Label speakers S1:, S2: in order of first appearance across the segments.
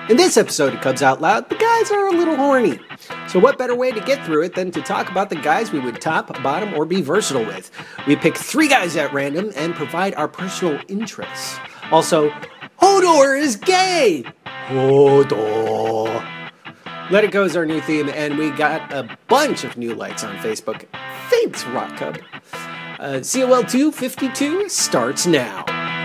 S1: In this episode of Cubs Out Loud, the guys are a little horny. So what better way to get through it than to talk about the guys we would top, bottom, or be versatile with? We pick 3 guys at random and provide our personal interests. Also, Hodor is gay! Hodor. Let It Go is our new theme, and we got a bunch of new likes on Facebook. Thanks, Rock Cub. COL 252 starts now.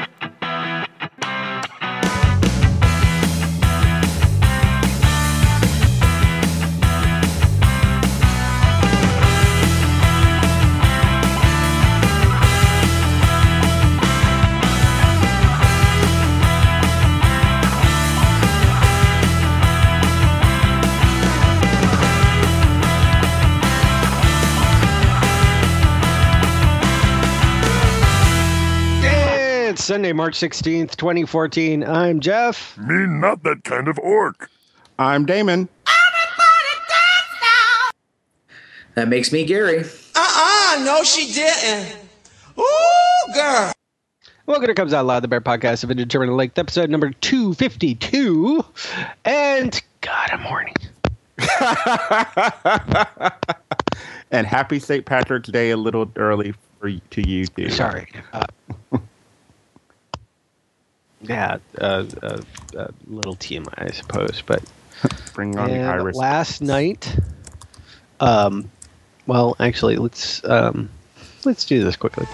S2: Sunday, March 16th, 2014. I'm Jeff.
S3: Me not that kind of orc.
S4: I'm Damon.
S5: That makes me Gary.
S6: No she didn't. Ooh, girl.
S2: Welcome to Cubs Out Loud, the Bear Podcast of Indeterminate Length, episode number 252. And, God, I'm horny.
S4: And happy St. Patrick's Day a little early to you, too.
S2: Sorry. Little TMI, I suppose, but
S4: bring on the iris.
S2: Last night, well, actually, let's do this quickly.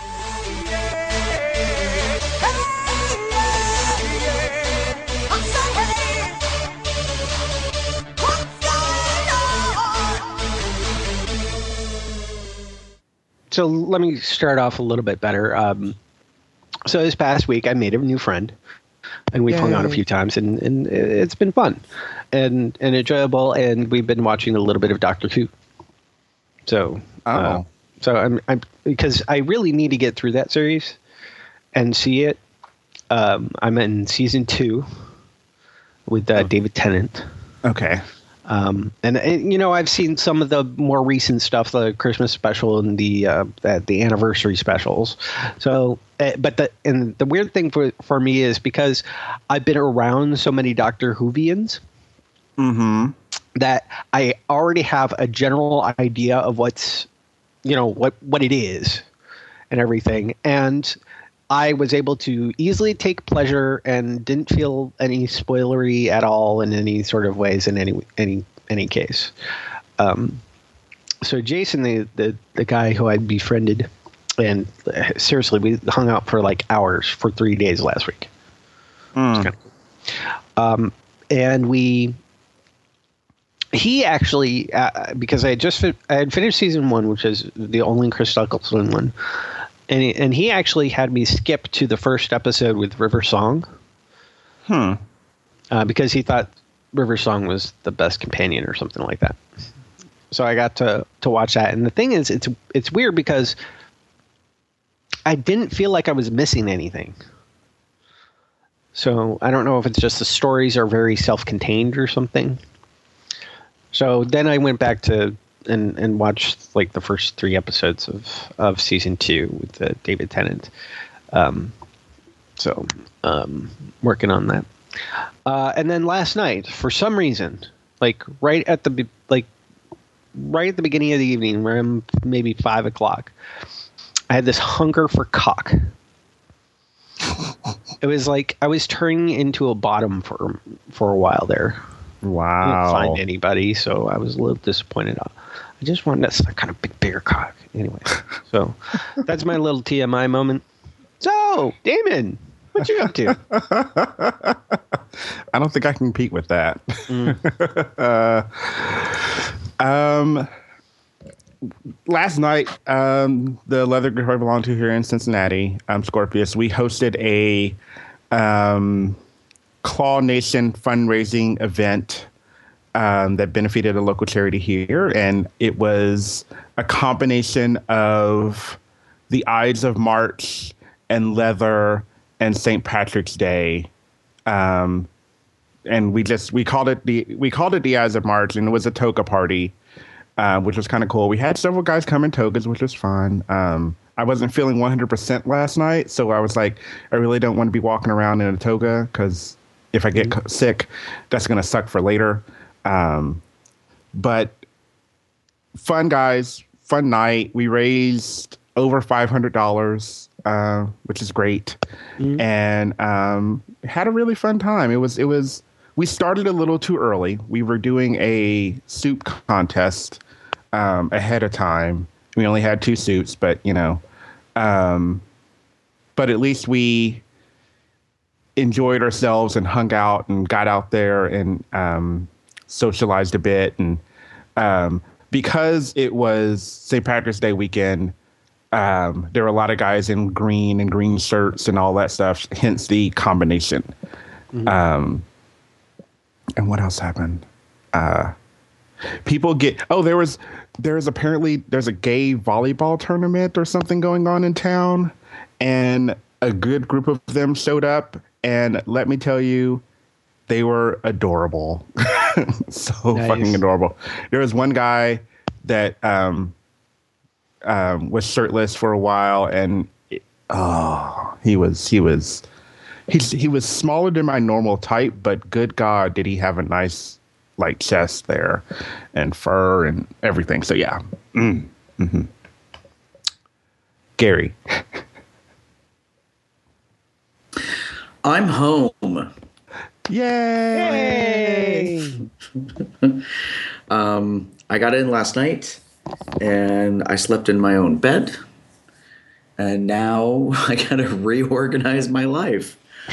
S2: So let me start off a little bit better. So this past week, I made a new friend, and we've hung out a few times, and it's been fun and enjoyable. And we've been watching a little bit of Doctor Who. So, I'm because I really need to get through that series and see it. I'm in season 2 with David Tennant.
S4: Okay.
S2: And you know, I've seen some of the more recent stuff, the Christmas special and the anniversary specials. So, but the weird thing for me is because I've been around so many Doctor Whovians, that I already have a general idea of what's, you know, what it is and everything. And I was able to easily take pleasure and didn't feel any spoilery at all in any sort of ways in any case. So Jason, the guy who I befriended, and seriously, we hung out for like hours for 3 days last week. It was kind of cool. And he actually, because I had finished season 1, which is the only Chris Eccleston one. And he actually had me skip to the first episode with River Song. Because he thought River Song was the best companion or something like that. So I got to watch that. And the thing is, it's weird because I didn't feel like I was missing anything. So I don't know if it's just the stories are very self-contained or something. So then I went back to and watched like the first 3 episodes of season 2 with David Tennant. Working on that. And then last night, for some reason, like right at the beginning of the evening, around maybe 5 o'clock, I had this hunger for cock. It was like I was turning into a bottom for a while there.
S4: Wow.
S2: I didn't find anybody, so I was a little disappointed. I just wanted that kind of big bear cock. Anyway, so that's my little TMI moment. So, Damon, what you up to?
S4: I don't think I can compete with that. Last night, the Leather Group I belong to here in Cincinnati, Scorpius, we hosted a Claw Nation fundraising event that benefited a local charity here. And it was a combination of the Ides of March and leather and St. Patrick's Day. And we called it the Ides of March, and it was a toga party, which was kind of cool. We had several guys come in togas, which was fun. I wasn't feeling 100% last night, so I was like, I really don't want to be walking around in a toga because if I get sick, that's going to suck for later. But fun, guys, fun night. We raised over $500, which is great, and had a really fun time. It was. We started a little too early. We were doing a soup contest ahead of time. We only had 2 soups, but but at least we enjoyed ourselves and hung out and got out there and socialized a bit. And because it was St. Patrick's Day weekend, there were a lot of guys in green shirts and all that stuff, hence the combination. And what else happened? People get, there's a gay volleyball tournament or something going on in town, and a good group of them showed up, and let me tell you, they were adorable. So nice. Fucking adorable. There was one guy that was shirtless for a while, and he was smaller than my normal type, but good God, did he have a nice like chest there and fur and everything. So yeah. Gary.
S5: I'm home.
S4: Yay!
S5: I got in last night and I slept in my own bed, and now I gotta reorganize my life.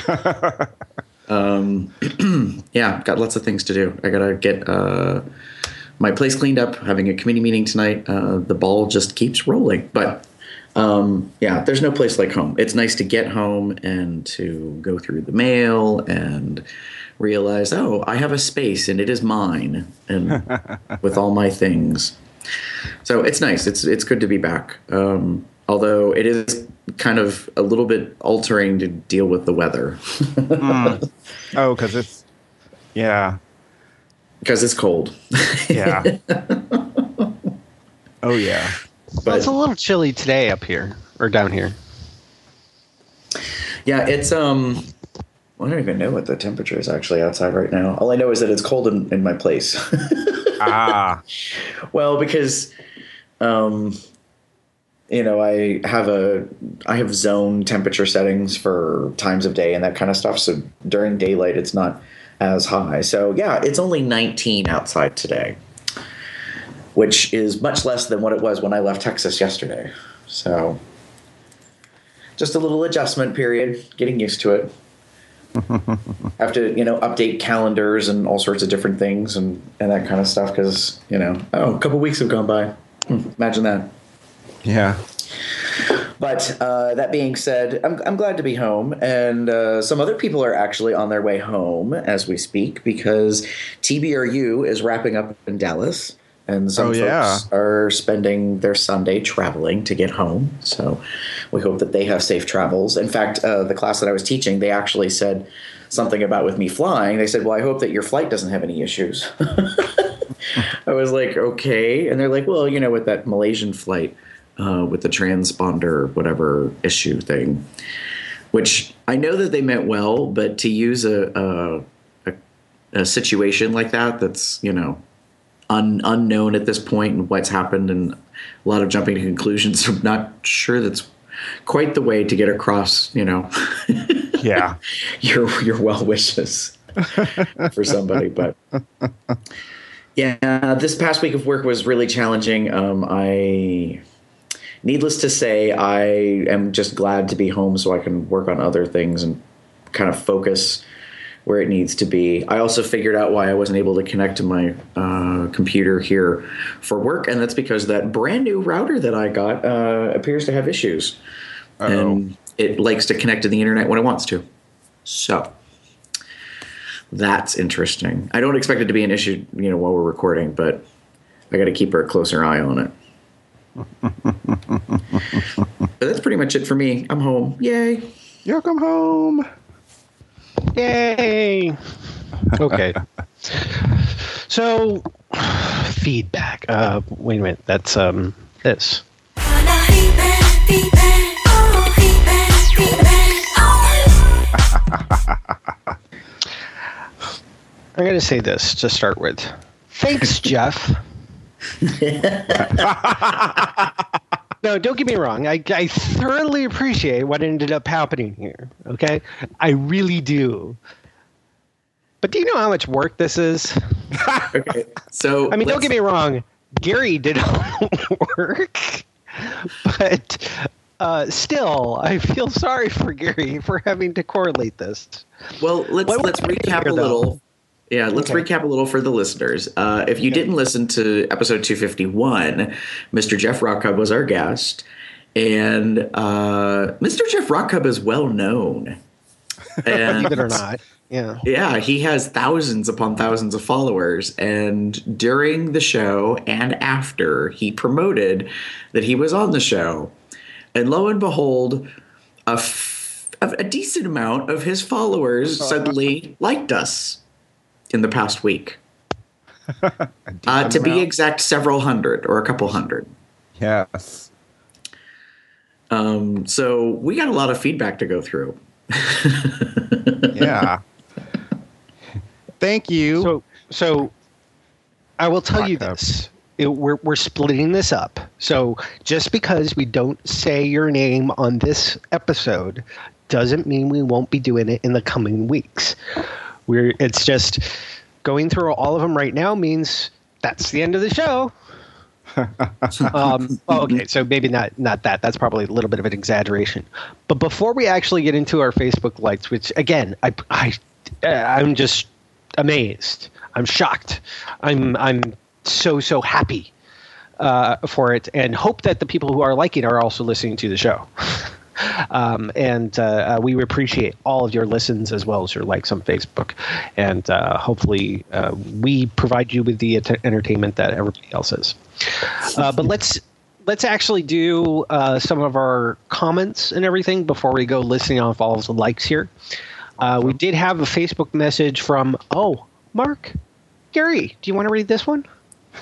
S5: Yeah, got lots of things to do. I gotta get my place cleaned up, having a committee meeting tonight. The ball just keeps rolling. But yeah, there's no place like home. It's nice to get home and to go through the mail and realize, oh, I have a space and it is mine, and with all my things. So it's nice. It's good to be back. Although it is kind of a little bit altering to deal with the weather.
S4: Oh, because it's, yeah.
S5: Because it's cold.
S4: Yeah. Oh, yeah.
S2: Well, it's a little chilly today up here, or down here.
S5: Yeah, it's, I don't even know what the temperature is actually outside right now. All I know is that it's cold in my place.
S4: Ah.
S5: Well, because, I have zone temperature settings for times of day and that kind of stuff. So during daylight, it's not as high. So yeah, it's only 19 outside today, which is much less than what it was when I left Texas yesterday. So just a little adjustment period, getting used to it. Have to, update calendars and all sorts of different things and that kind of stuff. Cause a couple weeks have gone by. Imagine that.
S4: Yeah.
S5: But that being said, I'm glad to be home, and some other people are actually on their way home as we speak, because TBRU is wrapping up in Dallas, and some folks are spending their Sunday traveling to get home. So we hope that they have safe travels. In fact, the class that I was teaching, they actually said something about with me flying. They said, well, I hope that your flight doesn't have any issues. I was like, okay. And they're like, well, with that Malaysian flight, with the transponder whatever issue thing, which I know that they meant well, but to use a situation like that's unknown at this point and what's happened and a lot of jumping to conclusions, I'm not sure that's quite the way to get across
S4: yeah
S5: your well wishes for somebody. But yeah, this past week of work was really challenging. Needless to say, I am just glad to be home so I can work on other things and kind of focus where it needs to be. I also figured out why I wasn't able to connect to my computer here for work, and that's because that brand new router that I got appears to have issues. Uh-oh. And it likes to connect to the internet when it wants to. So that's interesting. I don't expect it to be an issue, while we're recording, but I got to keep a closer eye on it. But that's pretty much it for me. I'm home. Yay.
S4: You'll come home.
S2: Yay. Okay. So feedback. Wait a minute. That's this. I'm going to say this to start with. Thanks, Jeff. No, don't get me wrong. I thoroughly appreciate what ended up happening here. Okay? I really do. But do you know how much work this is?
S5: Okay, so
S2: I mean, don't get me wrong. Gary did all the work. But still, I feel sorry for Gary for having to correlate this.
S5: Well, let's recap a little. Yeah, let's recap a little for the listeners. If you didn't listen to episode 251, Mr. Jeff Rockcub was our guest, and Mr. Jeff Rockcub is well known. And
S2: Believe it or not. Yeah.
S5: Yeah, he has thousands upon thousands of followers, and during the show and after, he promoted that he was on the show, and lo and behold, a decent amount of his followers suddenly liked us in the past week. To be exact, several hundred or a couple hundred.
S4: Yes.
S5: So we got a lot of feedback to go through.
S4: Yeah. Thank you.
S2: So I will tell you this. We're splitting this up. So just because we don't say your name on this episode doesn't mean we won't be doing it in the coming weeks. It's just going through all of them right now means that's the end of the show. Okay, so maybe not that. That's probably a little bit of an exaggeration. But before we actually get into our Facebook likes, which again, I'm just amazed. I'm shocked. I'm so happy for it, and hope that the people who are liking are also listening to the show. And we appreciate all of your listens as well as your likes on Facebook, and hopefully we provide you with the entertainment that everybody else is. But let's actually do some of our comments and everything before we go listing off all of the likes here. We did have a Facebook message from Mark. Gary, do you want to read this one?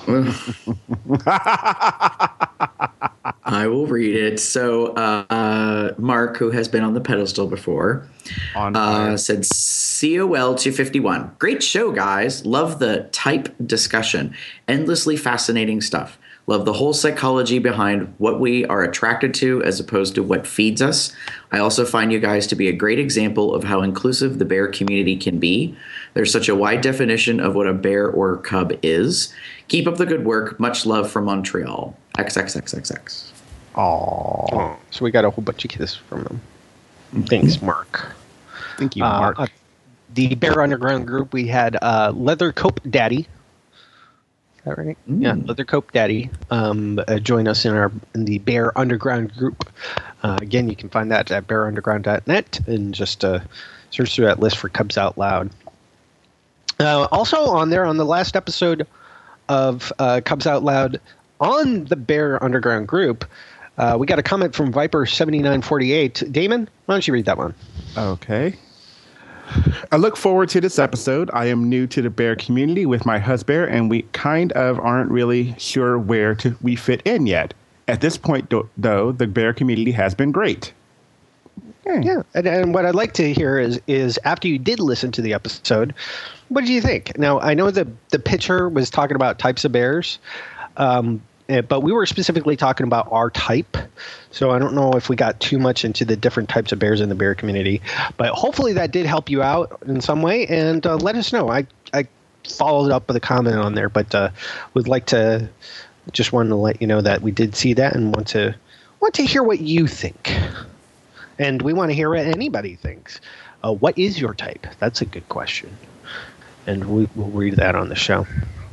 S5: I will read it. So Mark, who has been on the pedestal before, said COL 251. Great show, guys. Love the type discussion. Endlessly fascinating stuff. Love the whole psychology behind what we are attracted to as opposed to what feeds us. I also find you guys to be a great example of how inclusive the bear community can be. There's such a wide definition of what a bear or cub is. Keep up the good work. Much love from Montreal. XXXXX.
S2: Oh, so we got a whole bunch of kisses from them. Thanks, Mark.
S4: Thank you, Mark.
S2: The Bear Underground group, we had Leather Cope Daddy. Is that right? Yeah, Leather Cope Daddy. Join us in the Bear Underground group. Again, you can find that at bearunderground.net and just search through that list for Cubs Out Loud. Also on there, on the last episode of Cubs Out Loud on the Bear Underground group, we got a comment from Viper7948. Damon, why don't you read that one?
S4: Okay. I look forward to this episode. I am new to the bear community with my husband, and we kind of aren't really sure where we fit in yet. At this point, though, the bear community has been great.
S2: Yeah, and what I'd like to hear is after you did listen to the episode, what did you think? Now, I know the pitcher was talking about types of bears, but we were specifically talking about our type. So I don't know if we got too much into the different types of bears in the bear community. But hopefully that did help you out in some way. And let us know. I followed up with a comment on there, but would like to just wanted to let you know that we did see that and want to hear what you think. And we want to hear what anybody thinks. What is your type? That's a good question. And we'll read that on the show.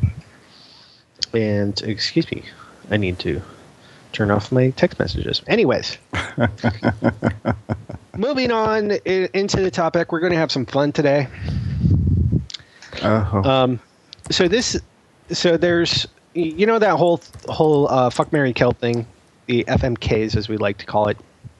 S2: And excuse me, I need to turn off my text messages. Anyways, moving on into the topic, we're going to have some fun today. So there's, you know, that whole fuck, marry, kill thing, the FMKs as we like to call it.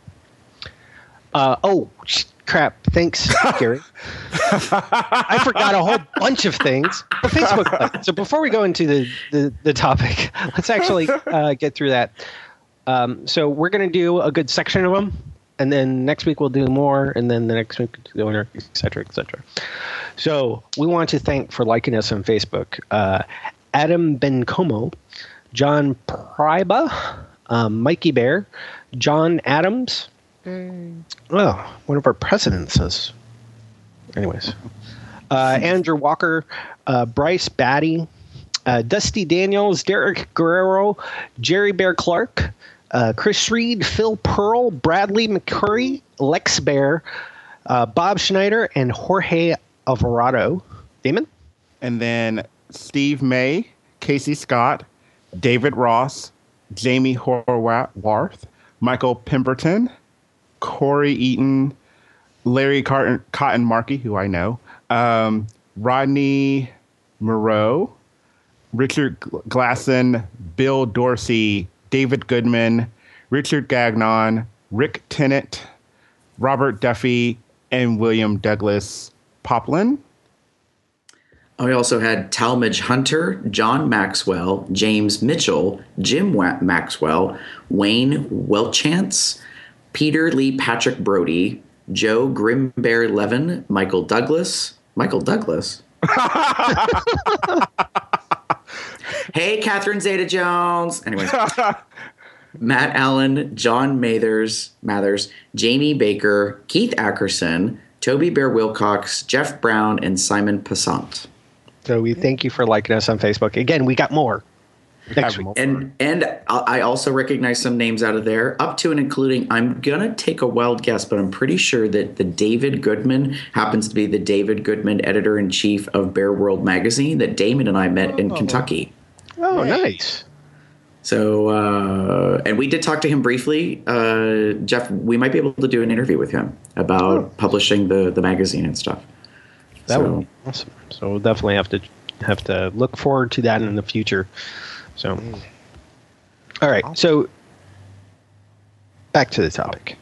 S2: Crap. Thanks, Gary. I forgot a whole bunch of things. The Facebook like. So before we go into the topic, let's actually get through that. So we're going to do a good section of them, and then next week we'll do more, and then the next week we'll do the winner, et cetera, et cetera. So we want to thank for liking us on Facebook, Adam Bencomo, John Pryba, Mikey Bear, John Adams. Well, one of our presidents says. Anyways, Andrew Walker, Bryce Batty, Dusty Daniels, Derek Guerrero, Jerry Bear Clark, Chris Reed, Phil Pearl, Bradley McCurry, Lex Bear, Bob Schneider, and Jorge Alvarado. Damon?
S4: And then Steve May, Casey Scott, David Ross, Jamie Horwath, Michael Pemberton, Corey Eaton, Larry Cotton Markey, who I know, Rodney Moreau, Richard Glasson, Bill Dorsey, David Goodman, Richard Gagnon, Rick Tennant, Robert Duffy, and William Douglas Poplin.
S5: We also had Talmadge Hunter, John Maxwell, James Mitchell, Jim Maxwell, Wayne Welchance, Peter Lee Patrick Brody, Joe Grimbear Levin, Michael Douglas. Hey, Catherine Zeta-Jones. Anyways, Matt Allen, John Mathers, Jamie Baker, Keith Ackerson, Toby Bear Wilcox, Jeff Brown, and Simon Passant.
S2: So we thank you for liking us on Facebook. Again, we got more.
S5: And I also recognize some names out of there, up to and including, I'm going to take a wild guess, but I'm pretty sure that the David Goodman happens to be the David Goodman editor-in-chief of Bear World magazine that Damon and I met in Kentucky.
S2: Oh, nice.
S5: So, and we did talk to him briefly. Jeff, we might be able to do an interview with him about publishing the magazine and stuff.
S2: That would be awesome. So we'll definitely have to look forward to that in the future. So, all right. So back to the topic.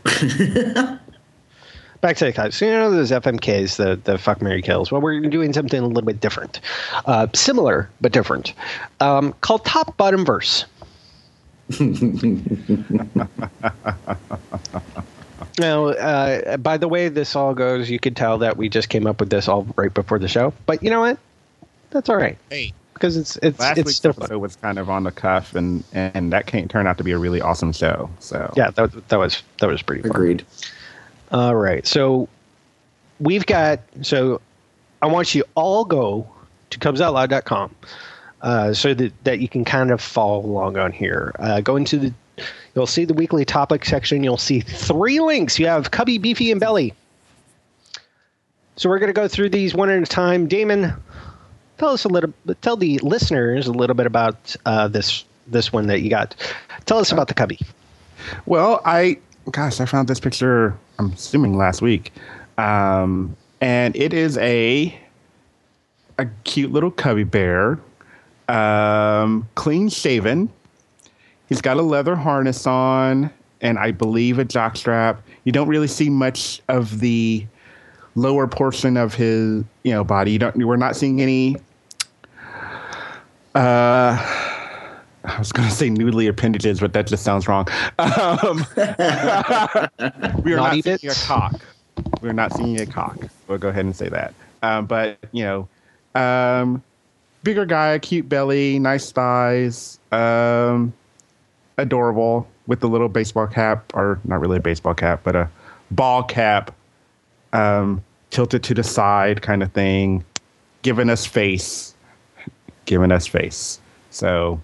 S2: Back to the topic. So, those FMKs, the Fuck, Marry, Kills. Well, we're doing something a little bit different. Similar, but different. Called Top Bottom Verse. Now, by the way this all goes, you could tell that we just came up with this all right before the show. But you know what? That's all right.
S4: Hey,
S2: because it's
S4: last week's
S2: still fun.
S4: episode was kind of on the cuff, and that turned out to be a really awesome show. So
S2: yeah, that was pretty fun.
S5: Agreed.
S2: All right, so we've got. So I want you all go to cubsoutloud.com so that you can kind of follow along on here. Go into you'll see the weekly topic section. You'll see 3 links. You have Cubby, Beefy, and Belly. So we're going to go through these one at a time. Damon, tell the listeners a little bit about this one that you got. Tell us about the Cubby.
S4: Well, I found this picture, I'm assuming last week. And it is a cute little cubby bear, clean shaven. He's got a leather harness on, and I believe a jockstrap. You don't really see much of the lower portion of his, body. We're not seeing any. I was going to say noodly appendages, but that just sounds wrong. We are not seeing a cock. We're not seeing a cock. We'll go ahead and say that. But bigger guy, cute belly, nice thighs. Adorable with the little baseball cap, or not really a baseball cap, but a ball cap, tilted to the side kind of thing, giving us face. So,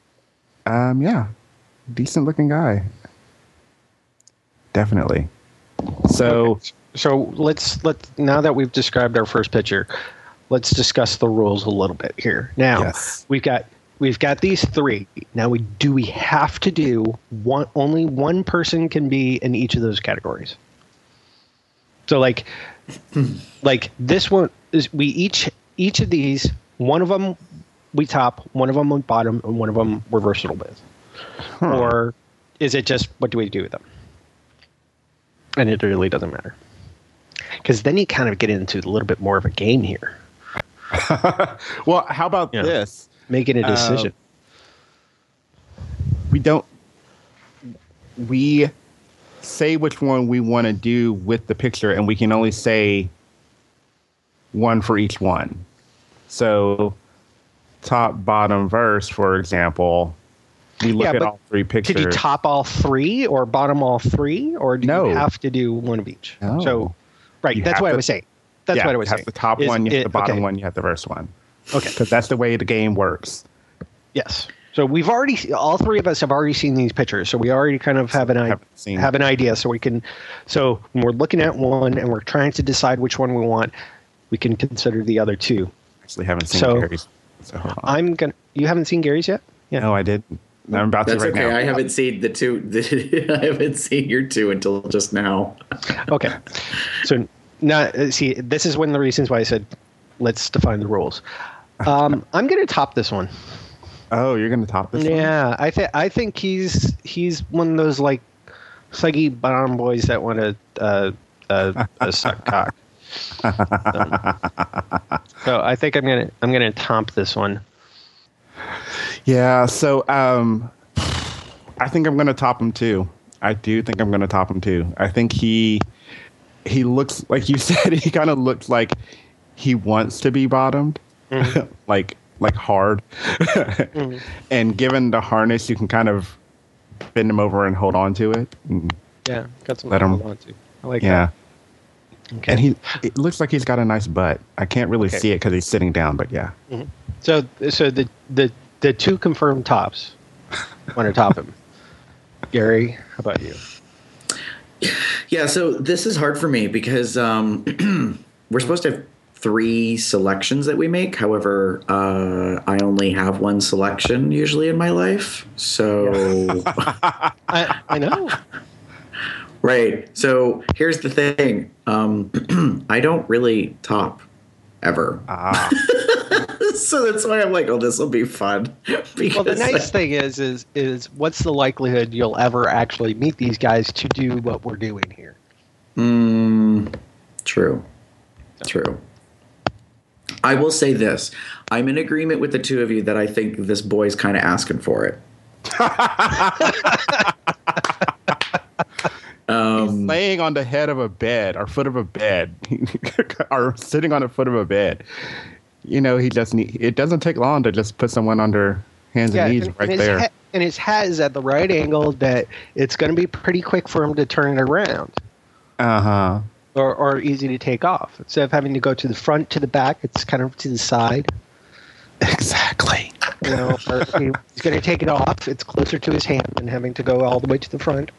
S4: decent looking guy. Definitely. So
S2: let's now that we've described our first picture, let's discuss the rules a little bit here. Now,
S4: yes.
S2: We've got these 3. Now, do we have to do one? Only one person can be in each of those categories. So, like this one is we each of these. One of them we top, one of them we bottom, and one of them we're versatile with. Or is it just what do we do with them? And it really doesn't matter, because then you kind of get into a little bit more of a game here.
S4: Well, how about this?
S2: Making a decision.
S4: We say which one we want to do with the picture, and we can only say one for each one. So top, bottom, verse, for example, we look at all three pictures.
S2: Did you top all three or bottom all three, or do
S4: No.
S2: you have to do one of each?
S4: No.
S2: So, right,
S4: You
S2: that's
S4: have
S2: what I
S4: to-
S2: was saying. That's what I was
S4: you
S2: saying.
S4: have the top one, you have the bottom one, you have the verse one.
S2: Okay.
S4: Because that's the way the game works.
S2: Yes. So we've already, all three of us have already seen these pictures, so we already kind of have an idea. So we can, so when we're looking at one and we're trying to decide which one we want, we can consider the other two.
S4: Actually, haven't seen
S2: So,
S4: Gary's. So hold on.
S2: You haven't seen Gary's yet? Yeah.
S4: No, I didn't. I'm about
S5: That's
S4: to right
S5: okay.
S4: now.
S5: I haven't seen the two. I haven't seen your two until just now.
S2: Okay. So now, see, this is one of the reasons why I said, let's define the rules. I'm going to top this one.
S4: Oh, you're going to top this one?
S2: Yeah, I think he's one of those like thuggy bottom boys that want to suck cock. So I think I'm gonna top this one.
S4: Yeah, so I think I'm going to top him too. I do think I'm going to top him too. I think he looks, like you said, he kind of looks like he wants to be bottomed, like hard. And given the harness, you can kind of bend him over and hold on to it.
S2: Yeah, got some
S4: Let
S2: to
S4: him-
S2: hold on to. I like
S4: Yeah.
S2: that. Okay.
S4: And it looks like he's got a nice butt. I can't really see it because he's sitting down, but yeah.
S2: So the two confirmed tops want to top him. Gary, how about you?
S5: Yeah, so this is hard for me because we're supposed to have 3 selections that we make. However, I only have one selection usually in my life. So,
S2: I know.
S5: right. So here's the thing. I don't really top ever. So that's why I'm like, oh, this will be fun. Because
S2: Well, the nice thing is what's the likelihood you'll ever actually meet these guys to do what we're doing here?
S5: True. I will say this. I'm in agreement with the two of you that I think this boy's kind of asking for it.
S4: He's laying on the head of a bed or foot of a bed or sitting on the foot of a bed. You know, it doesn't take long to just put someone on their hands and knees right there.
S2: And his hat is at the right angle that it's going to be pretty quick for him to turn it around.
S4: Uh-huh.
S2: Or easy to take off. Instead of having to go to the front, to the back, it's kind of to the side.
S4: Exactly.
S2: You know, or he's going to take it off. It's closer to his hand than having to go all the way to the front.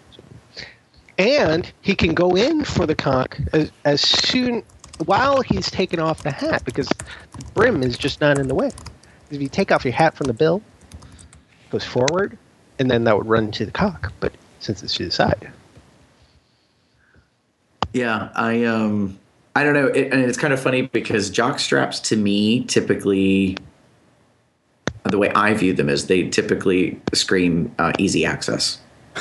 S2: And he can go in for the cock as soon while he's taking off the hat because the brim is just not in the way. If you take off your hat from the bill, it goes forward, and then that would run to the cock. But since it's to the side.
S5: Yeah, I don't know. And it's kind of funny because jock straps to me typically, the way I view them is they typically scream easy access.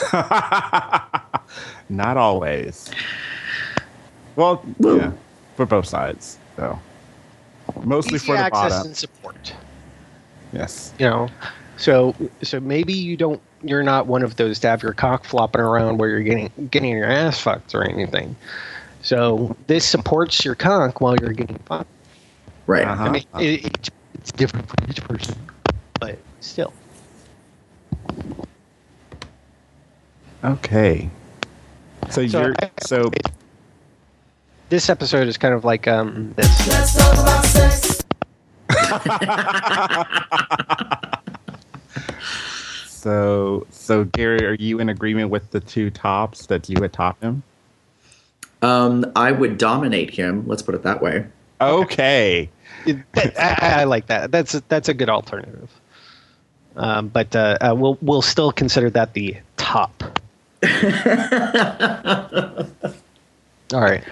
S4: Not always. Well, yeah, for both sides, though. Mostly
S2: Easy
S4: for the
S2: access
S4: bottom.
S2: and support.
S4: Yes.
S2: You know, so maybe you're not one of those to have your cock flopping around where you're getting your ass fucked or anything. So this supports your cock while you're getting fucked.
S5: Right.
S4: Uh-huh.
S2: I mean, it's different for each person, but still.
S4: Okay. So
S2: This episode is kind of like this.
S6: Let's talk about sex.
S4: So Gary, are you in agreement with the two tops that you would top him?
S5: I would dominate him. Let's put it that way.
S4: Okay.
S2: I like that. That's a good alternative. But we'll still consider that the top. All right.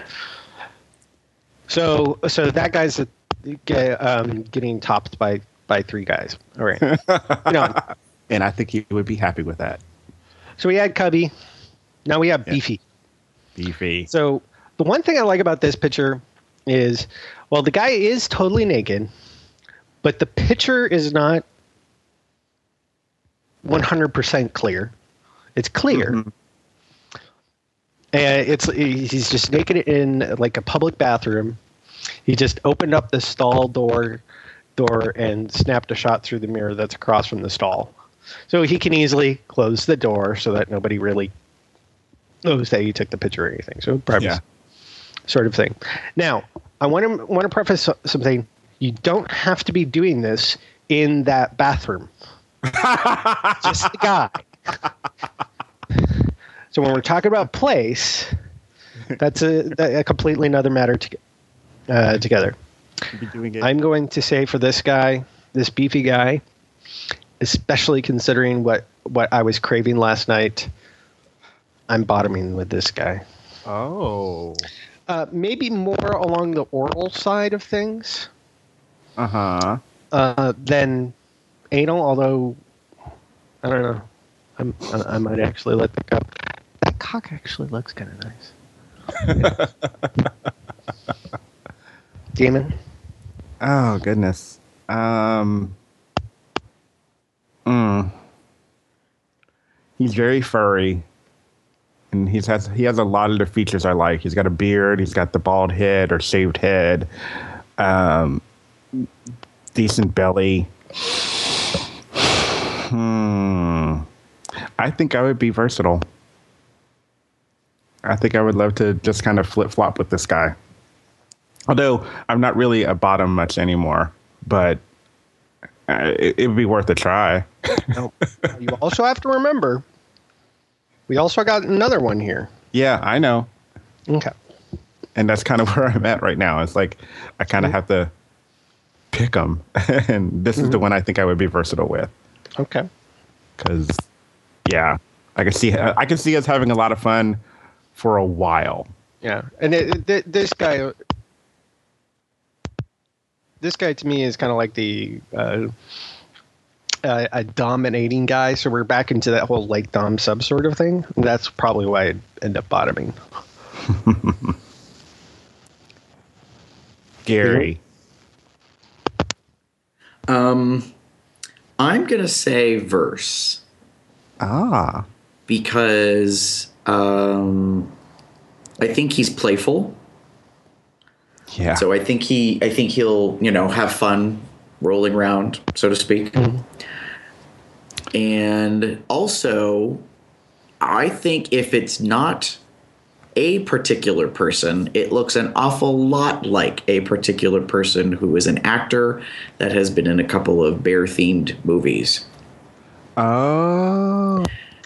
S2: So that guy's getting topped by 3 guys. All right.
S4: And I think he would be happy with that.
S2: So we had Cubby. Now we have Beefy.
S4: Beefy.
S2: So the one thing I like about this picture is, well, the guy is totally naked, but the picture is not 100% clear. It's clear. And he's just naked in like a public bathroom. He just opened up the stall door and snapped a shot through the mirror that's across from the stall. So he can easily close the door so that nobody really knows that he took the picture or anything. So privacy sort of thing. Now, I want to preface something. You don't have to be doing this in that bathroom. Just the guy. So when we're talking about place, that's a completely another matter together. I'm going to say for this guy, this beefy guy, especially considering what I was craving last night, I'm bottoming with this guy.
S4: Oh.
S2: Maybe more along the oral side of things. Than anal, although I don't know. I might actually let that go. That cock actually looks kind of nice. Damon?
S4: Oh, goodness. He's very furry. And he has a lot of the features I like. He's got a beard. He's got the bald head or shaved head. Decent belly. I think I would be versatile. I think I would love to just kind of flip-flop with this guy. Although I'm not really a bottom much anymore, but it would be worth a try.
S2: Now, you also have to remember, we also got another one here.
S4: Yeah, I know.
S2: Okay.
S4: And that's kind of where I'm at right now. It's like I kind of have to pick them. And this is the one I think I would be versatile with.
S2: Okay.
S4: Because, yeah, I can see us having a lot of fun for a while.
S2: Yeah. And this guy to me is kind of like the a dominating guy. So we're back into that whole like dom sub sort of thing. That's probably why I'd end up bottoming.
S4: Gary.
S5: I'm going to say verse. Because I think he's playful.
S4: Yeah.
S5: So I think he'll, have fun rolling around, so to speak. Mm-hmm. And also, I think if it's not a particular person, it looks an awful lot like a particular person who is an actor that has been in a couple of bear-themed movies.
S2: Oh,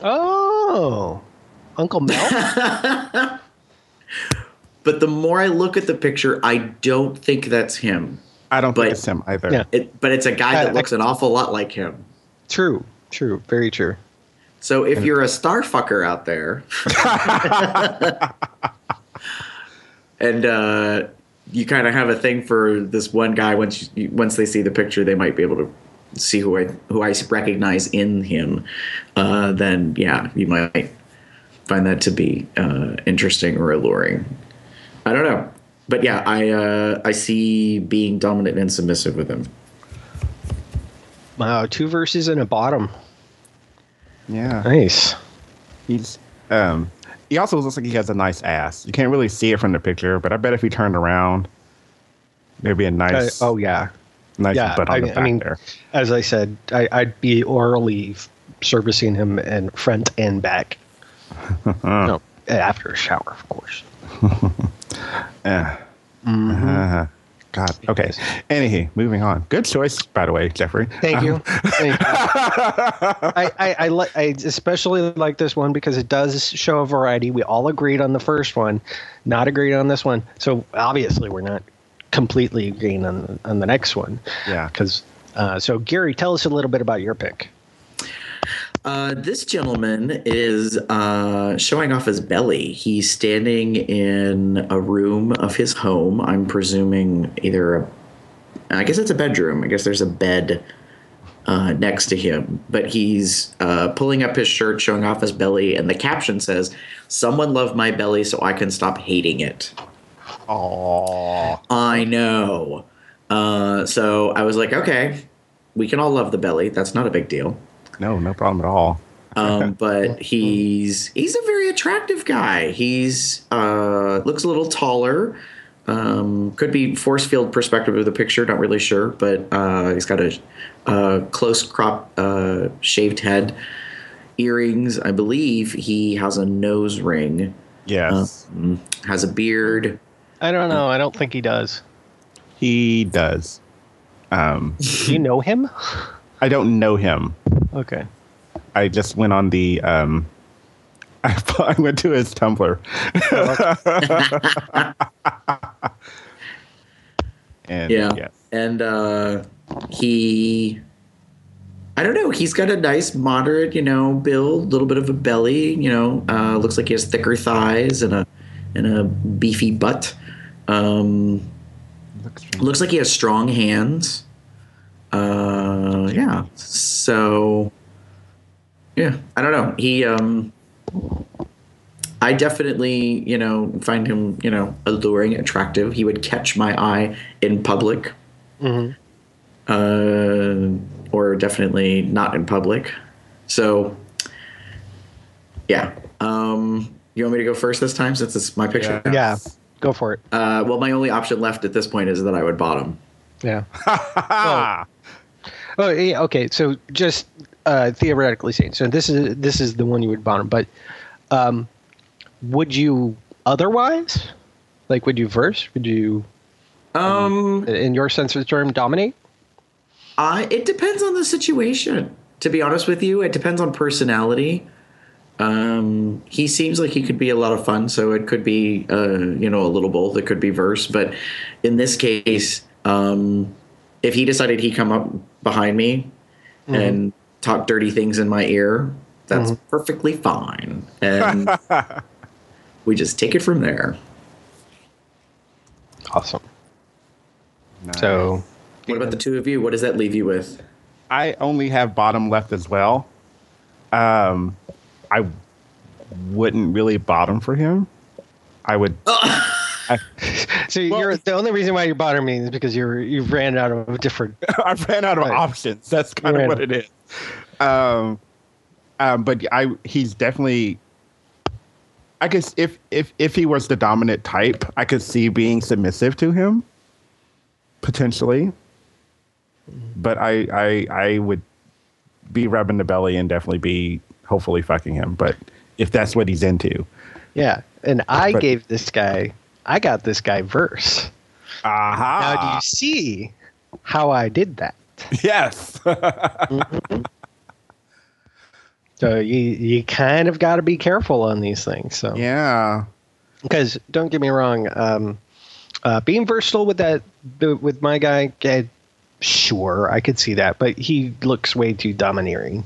S2: Uncle Mel?
S5: But the more I look at the picture, I don't think that's him.
S4: I don't think it's him either.
S5: Yeah. But it's a guy that looks an awful lot like him.
S2: True. Very true.
S5: So if you're a starfucker out there and you kind of have a thing for this one guy, once they see the picture, they might be able to see who I recognize in him. Then, yeah, you might find that to be interesting or alluring. I don't know. But yeah, I see being dominant and submissive with him.
S2: Wow, 2 verses and a bottom.
S4: Yeah.
S2: Nice.
S4: He's he also looks like he has a nice ass. You can't really see it from the picture, but I bet if he turned around, there'd be a nice
S2: butt on the back there. As I said, I'd be orally servicing him in front and back. No, after a shower, of course.
S4: God. Okay. Anywho, moving on. Good choice, by the way, Jeffrey.
S2: Thank you. I especially like this one because it does show a variety. We all agreed on the first one, not agreed on this one. So obviously, we're not completely agreeing on the next one.
S4: Yeah.
S2: Because so Gary, tell us a little bit about your pick.
S5: This gentleman is showing off his belly. He's standing in a room of his home. I'm presuming I guess it's a bedroom. I guess there's a bed next to him. But he's pulling up his shirt, showing off his belly, and the caption says, "Someone love my belly so I can stop hating it."
S4: Aww.
S5: I know. So I was like, okay, we can all love the belly. That's not a big deal.
S4: No problem at all.
S5: But he's a very attractive guy. He's looks a little taller. Could be force field perspective of the picture, not really sure, but he's got a close crop shaved head, earrings. I believe he has a nose ring.
S4: Yes.
S5: Has a beard.
S2: I don't know. I don't think he does.
S4: He does.
S2: Do you know him?
S4: I don't know him.
S2: Okay.
S4: I just went on the I went to his Tumblr. And
S5: Yeah. And he, I don't know, he's got a nice moderate, build, a little bit of a belly, looks like he has thicker thighs and a beefy butt. Looks like he has strong hands. Yeah. So yeah, I don't know. He I definitely, find him, alluring, attractive. He would catch my eye in public.
S2: Mm-hmm.
S5: Or definitely not in public. So, yeah. You want me to go first this time since it's my picture?
S2: Yeah, go for it.
S5: Well, my only option left at this point is that I would bottom.
S2: Yeah. Oh, yeah, okay. So just theoretically saying, so this is the one you would bottom, but would you otherwise? Like, would you verse? Would you, in your sense of the term, dominate?
S5: It depends on the situation. To be honest with you, it depends on personality. He seems like he could be a lot of fun, so it could be, a little both. It could be verse, but in this case, if he decided he'd come up behind me and talk dirty things in my ear, that's perfectly fine, and we just take it from there.
S2: Awesome.
S4: Nice.
S2: So,
S5: What about the two of you? What does that leave you with?
S4: I only have bottom left as well. I wouldn't really bottom for him. I would.
S2: so you're the only reason why you're bottoming is because you've ran out of different.
S4: I ran out of options. That's kind of what it is. But he's definitely. I guess if he was the dominant type, I could see being submissive to him, potentially. But I would be rubbing the belly and definitely be hopefully fucking him. But if that's what he's into.
S2: Yeah. And I got this guy verse.
S4: Aha.
S2: Now, do you see how I did that?
S4: Yes.
S2: So you kind of got to be careful on these things. So
S4: Yeah.
S2: because don't get me wrong, being versatile with my guy, sure, I could see that, but he looks way too domineering.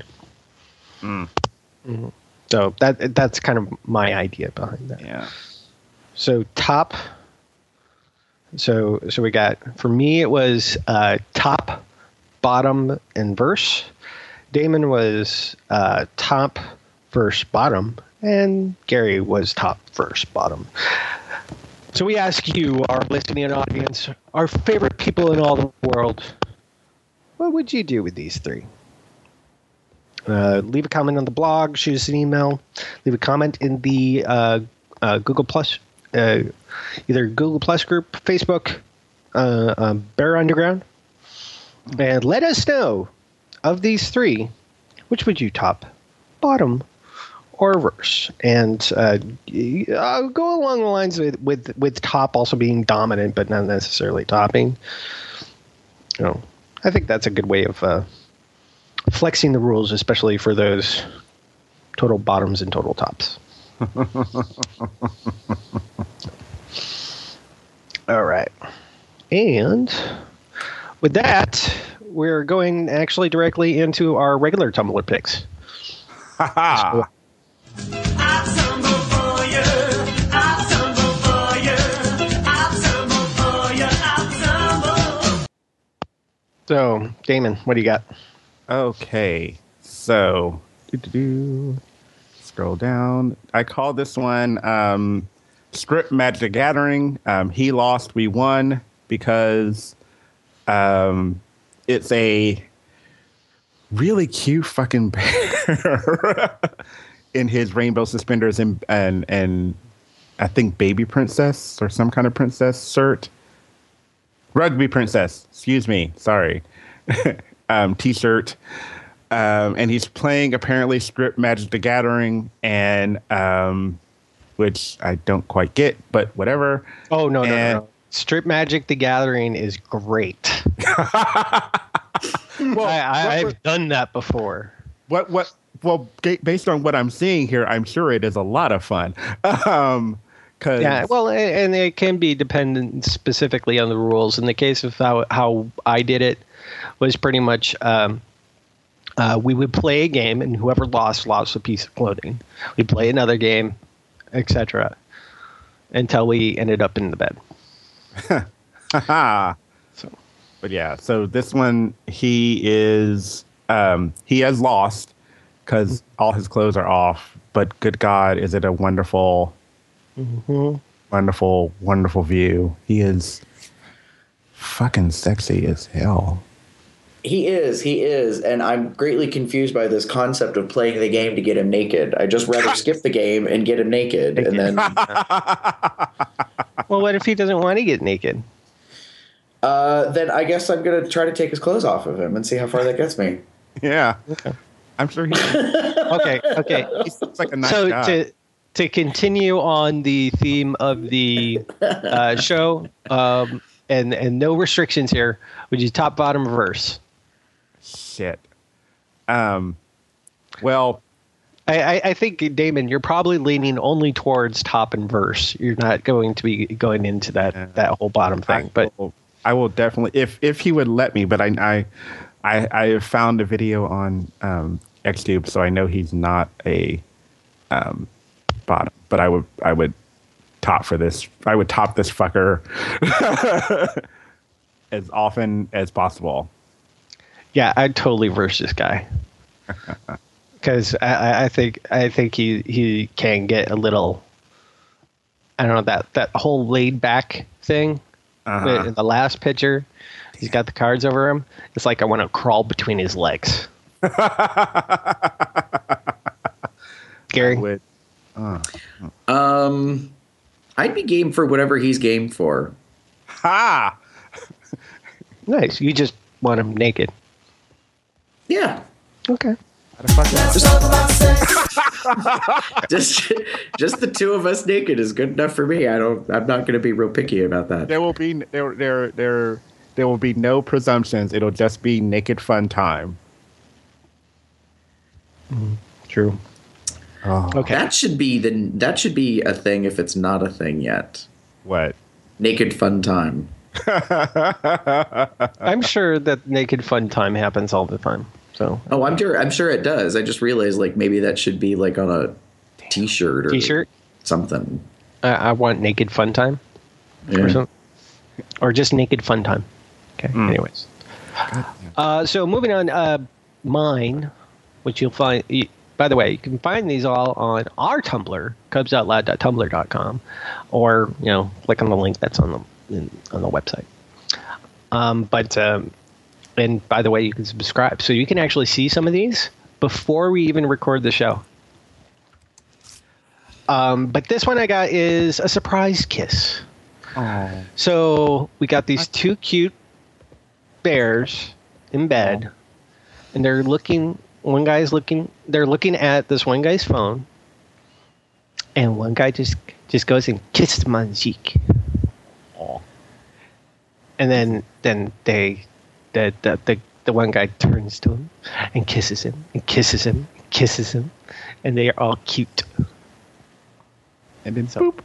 S2: So that's kind of my idea behind that.
S4: Yeah.
S2: So top. So we got, for me it was top, bottom, and verse. Damon was top, verse, bottom, and Gary was top, verse, bottom. So we ask you, our listening audience, our favorite people in all the world, what would you do with these three? Leave a comment on the blog, shoot us an email, leave a comment in the Google Plus, either Google Plus group, Facebook, Bear Underground, and let us know, of these three, which would you top, bottom, or verse? And I'll go along the lines with top also being dominant, but not necessarily topping. I think that's a good way of flexing the rules, especially for those total bottoms and total tops. All right. And with that, we're going actually directly into our regular Tumblr picks.
S4: Ha
S2: So, Damon, what do you got?
S4: Okay. So, scroll down. I call this one Script Magic the Gathering. He lost, we won, because it's a really cute fucking bear in his rainbow suspenders and I think baby princess or some kind of princess shirt. Rugby princess, excuse me, sorry. T-shirt. And he's playing apparently script Magic the Gathering, and which I don't quite get, but whatever.
S2: Oh, no. Strip Magic the Gathering is great.
S4: Well,
S2: I've done that before.
S4: Well, based on what I'm seeing here, I'm sure it is a lot of fun.
S2: Yeah, well, and it can be dependent specifically on the rules. In the case of how I did it, was pretty much we would play a game, and whoever lost a piece of clothing. We'd play another game, etc., until we ended up in the bed.
S4: But yeah, so this one he has lost because all his clothes are off. But good God, is it a wonderful, wonderful, wonderful view? He is fucking sexy as hell.
S5: He is, and I'm greatly confused by this concept of playing the game to get him naked. I'd just rather skip the game and get him naked, and then.
S2: Well, what if he doesn't want to get naked?
S5: Then I guess I'm gonna try to take his clothes off of him and see how far that gets me.
S4: Yeah,
S2: Okay.
S4: I'm sure he.
S2: Okay.
S4: He looks like a nice guy.
S2: So to continue on the theme of the show, and no restrictions here, would you top, bottom, reverse?
S4: Shit. Well,
S2: I think, Damon, you're probably leaning only towards top and verse. You're not going to be going into that whole bottom thing. But
S4: I will definitely, if he would let me. But I have found a video on XTube, so I know he's not a bottom. But I would top for this. I would top this fucker as often as possible.
S2: yeah, I'd totally verse this guy. Because I think he can get a little, I don't know, that whole laid back thing. In the last picture, he's got the cards over him. It's like I want to crawl between his legs. Gary,
S5: I'd be game for whatever he's game for.
S4: Ha!
S2: nice. You just want him naked.
S5: Yeah.
S2: Okay.
S5: Just the two of us naked is good enough for me. I'm not going to be real picky about that.
S4: There will be no presumptions. It'll just be naked fun time.
S2: True.
S4: Oh.
S2: Okay.
S5: That should be a thing if it's not a thing yet.
S4: What?
S5: Naked fun time.
S2: I'm sure that naked fun time happens all the time. So.
S5: Oh, I'm sure it does. I just realized like maybe that should be like on a t-shirt or something.
S2: I want naked fun time.
S5: Yeah.
S2: Or just naked fun time. Okay. Anyways. So moving on, mine, which you'll find. By the way, you can find these all on our Tumblr, cubsoutloud.tumblr.com, or click on the link that's on the website. And by the way, you can subscribe, so you can actually see some of these before we even record the show. But this one I got is a surprise kiss.
S4: Oh.
S2: So we got these two cute bears in bed, and they're looking. They're looking at this one guy's phone, and one guy just goes and kisses him on the cheek.
S4: Oh.
S2: And then the one guy turns to him and kisses him and kisses him and kisses him, and they are all cute.
S4: And then boop.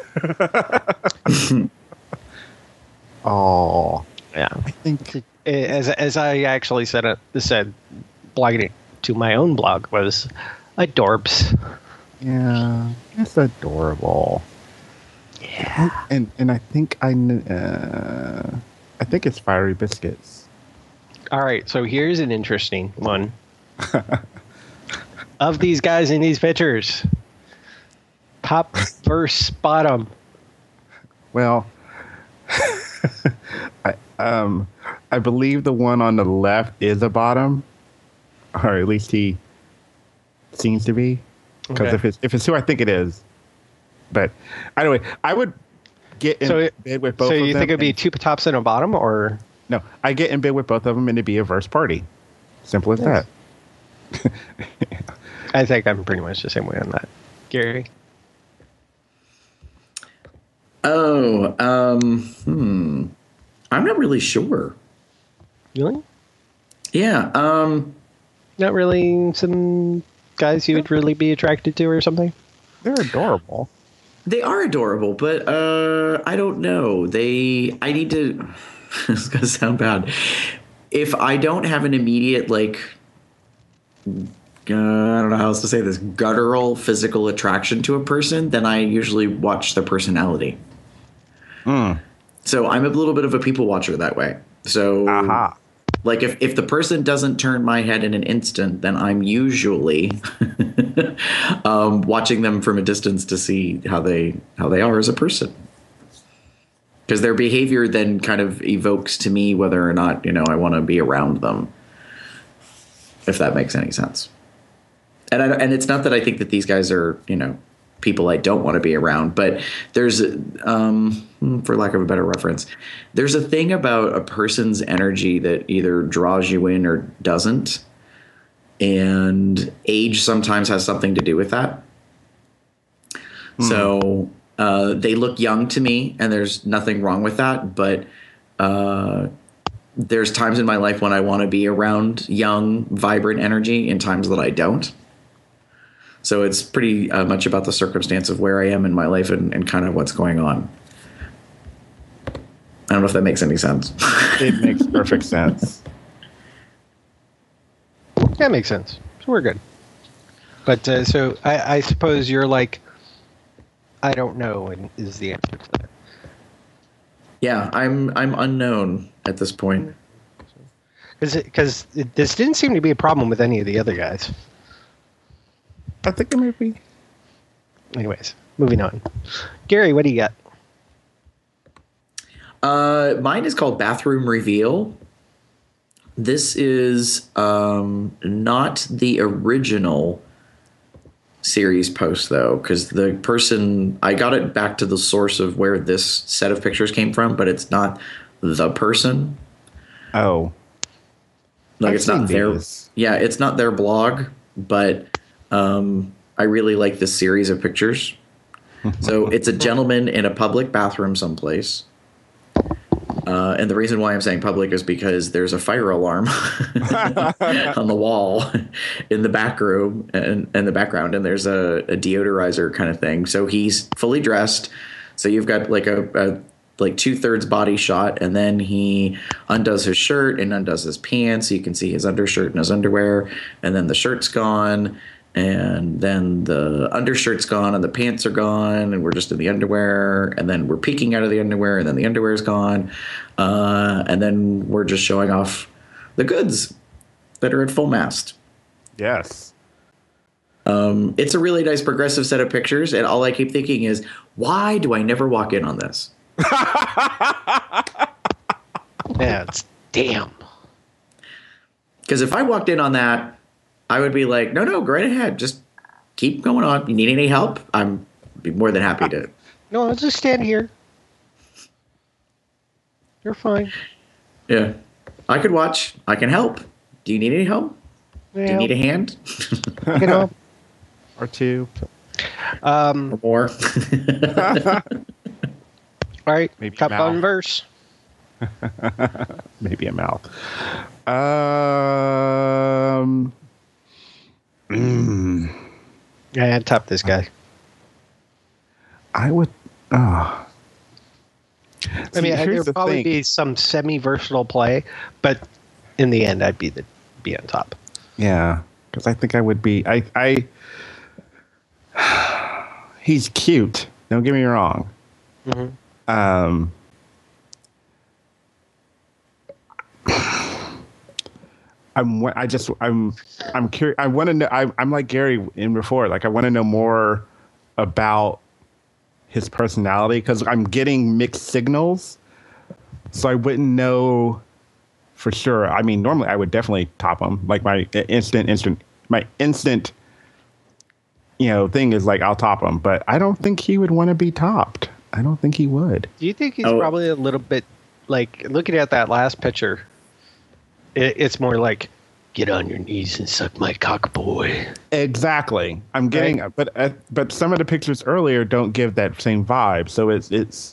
S4: Oh.
S2: Yeah.
S4: I think
S2: As I actually said blogging it to my own blog was adorbs.
S4: yeah, it's adorable.
S2: Yeah.
S4: And I think I think it's Fiery Biscuits.
S2: All right, so here's an interesting one. Of these guys in these pictures, top versus bottom.
S4: Well, I believe the one on the left is a bottom. or at least he seems to be. Because
S2: Okay.
S4: if it's who I think it is, but anyway, I would get in bed with both.
S2: So
S4: of
S2: you
S4: them
S2: think it'd be
S4: and-
S2: two tops and a bottom, or
S4: no? I get in bed with both of them, and it'd be a verse party. Simple as that.
S2: I think I'm pretty much the same way on that. Gary,
S5: Oh, I'm not really sure.
S2: really?
S5: Yeah.
S2: Not really some guys you would really be attracted to or something?
S4: They're adorable.
S5: They are adorable, but I don't know. I need to. It's gonna sound bad. If I don't have an immediate I don't know how else to say this, guttural physical attraction to a person, then I usually watch their personality. So I'm a little bit of a people watcher that way. So
S4: Aha.
S5: like if the person doesn't turn my head in an instant, then I'm usually watching them from a distance to see how they are as a person. Because their behavior then kind of evokes to me whether or not, I want to be around them. If that makes any sense. And it's not that I think that these guys are, people I don't want to be around, but there's, for lack of a better reference, there's a thing about a person's energy that either draws you in or doesn't. And age sometimes has something to do with that. So they look young to me, and there's nothing wrong with that. But there's times in my life when I want to be around young, vibrant energy, and times that I don't. So it's pretty much about the circumstance of where I am in my life and kind of what's going on. I don't know if that makes any sense.
S4: It makes perfect sense.
S2: That makes sense. So we're good. But so I suppose you're like, I don't know, and is the answer to that.
S5: Yeah, I'm unknown at this point.
S2: Because this didn't seem to be a problem with any of the other guys.
S4: I think it might be.
S2: Anyways, moving on. Gary, what do you got?
S5: Mine is called Bathroom Reveal. This is not the original series post, though, because the person, I got it back to the source of where this set of pictures came from, but it's not the person.
S4: Oh.
S5: Like
S4: I've
S5: it's not
S4: seen
S5: their,
S4: these.
S5: yeah, it's not their blog, but I really like this series of pictures. So it's a gentleman in a public bathroom someplace. And the reason why I'm saying public is because there's a fire alarm on the wall in the back room and the background, and there's a deodorizer kind of thing. So he's fully dressed. So you've got like a 2/3 body shot, and then he undoes his shirt and undoes his pants. So you can see his undershirt and his underwear, and then the shirt's gone. And then the undershirt's gone and the pants are gone, and we're just in the underwear, and then we're peeking out of the underwear, and then the underwear's gone, and then we're just showing off the goods that are at full mast.
S4: Yes.
S5: It's a really nice progressive set of pictures, and all I keep thinking is, why do I never walk in on this?
S2: Yeah, it's damn.
S5: Because if I walked in on that, I would be like, no, go right ahead. Just keep going on. You need any help? I'm be more than happy to.
S2: No, I'll just stand here. You're fine.
S5: Yeah. I could watch. I can help. Do you need any help? Do you need a hand?
S2: You know,
S4: Or two.
S5: Or more?
S2: all right,
S4: Maybe
S2: top
S4: mouth.
S2: on verse.
S4: Maybe a mouth.
S2: Yeah, top this guy.
S4: I would.
S2: I mean,
S4: here's
S2: there'd
S4: the
S2: probably
S4: thing.
S2: be some semi-versatile play, but in the end, I'd be on top.
S4: Yeah, because I think I would be. He's cute. Don't get me wrong. I'm curious. I want to know. I'm like Gary in before. Like I want to know more about his personality because I'm getting mixed signals. So I wouldn't know for sure. I mean, normally I would definitely top him. Like my instant, thing is like I'll top him, but I don't think he would want to be topped. I don't think he would.
S2: Do you think he's probably a little bit like looking at that last picture? It's more like, get on your knees and suck my cock, boy.
S4: Exactly. I'm getting, right? But some of the pictures earlier don't give that same vibe. So it's.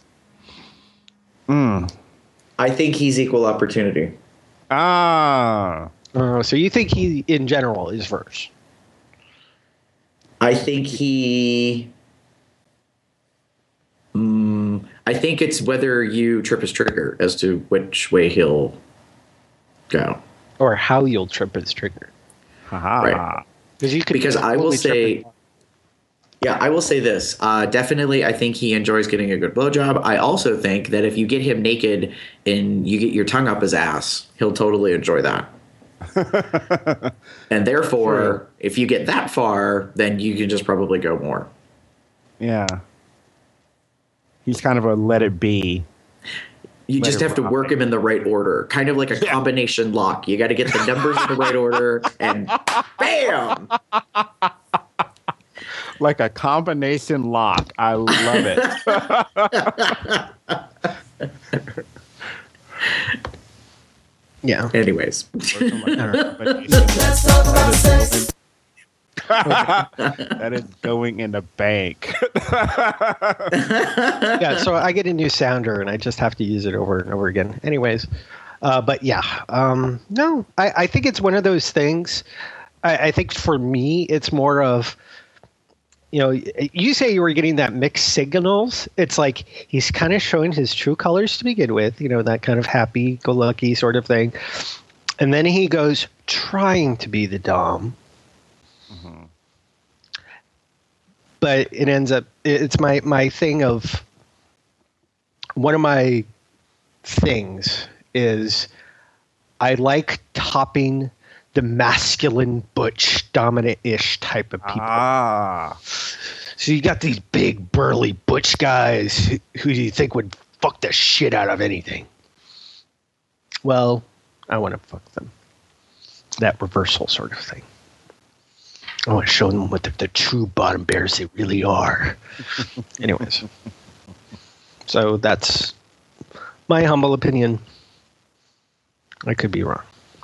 S5: I think he's equal opportunity.
S2: So you think he, in general, is first?
S5: I think he. I think it's whether you trip his trigger as to which way he'll go,
S2: or how you'll trip his trigger.
S5: Right.
S2: Because
S5: I will say. Yeah, I will say this. Definitely, I think he enjoys getting a good blowjob. I also think that if you get him naked and you get your tongue up his ass, he'll totally enjoy that. And therefore, if you get that far, then you can just probably go more.
S4: Yeah. He's kind of a let it be.
S5: You just have to work him in the right order. Kind of like a combination lock. You got to get the numbers in the right order and bam!
S4: Like a combination lock. I love it.
S2: Yeah.
S5: Anyways.
S4: That is going in the bank.
S2: Yeah, so I get a new sounder and I just have to use it over and over again. Anyways. But yeah. No, I think it's one of those things. I think for me, it's more of, you say you were getting that mixed signals. It's like he's kind of showing his true colors to begin with, that kind of happy-go-lucky sort of thing. And then he goes trying to be the dom. Mm-hmm. But it ends up, it's my thing of, one of my things is I like topping the masculine, butch, dominant-ish type of people. So you got these big, burly, butch guys who you think would fuck the shit out of anything. Well, I want to fuck them. That reversal sort of thing. I want to show them what the true bottom bears they really are. Anyways. So that's my humble opinion. I could be wrong.